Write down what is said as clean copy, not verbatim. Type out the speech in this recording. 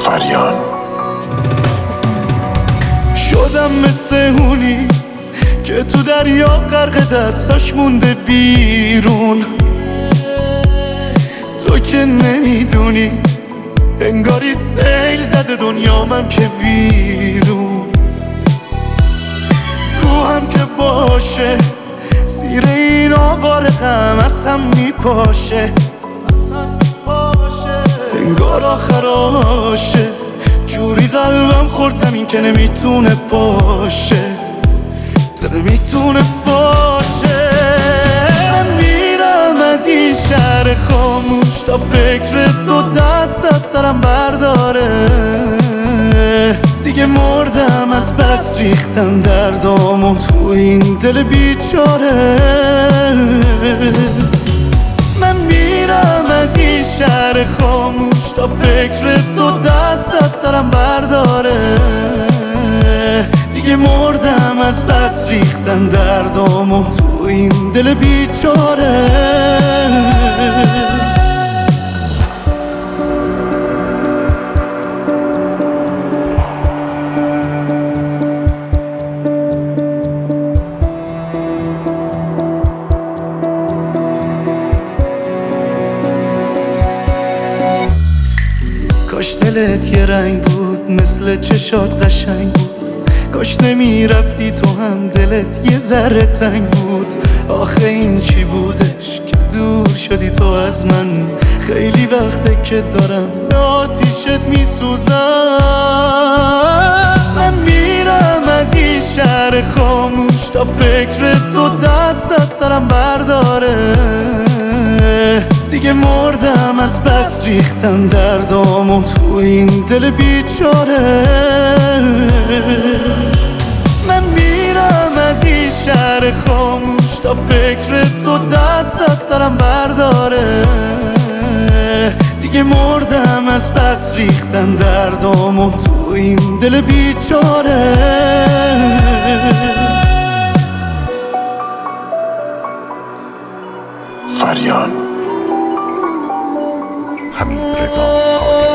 فریاد. شدم مثل اونی که تو دریا غرق دستاش مونده بیرون. تو که نمیدونی انگاری سیل زده دنیامم که بیرون. روحم که باشه زیر این آوار غم از هم میپاشه. انگار آخراشه جوری قلبم خورد زمین که نمیتونه باشه، نمیتونه باشه. میرم از این شهر خاموش تا فکر تو دست از سرم برداره. دیگه مردم از بس ریختن دردامو تو این دل بیچاره. من میرم از این شهر خاموش تا فکر تو دست از سرم برداره. دیگه مردم از بس ریختن دردامو تو این دل بیچاره. کاش دلت یه رنگ بود مثل چشات قشنگ بود. کاش نمیرفتی تو هم دلت یه ذره تنگ بود. آخه این چی بودش که دور شدی تو از من؟ خیلی وقته که دارم به آتیشت میسوزم. من میرم از این شهر خاموش تا فکر تو دست از سرم برداره. دیگه مردم از بس ریختن دردامو تو این دل بیچاره. من میرم از این شهر خاموش تا فکر تو دست از سرم برداره. دیگه مردم از بس ریختن دردامو تو این دل بیچاره. فریاد. همین رضا.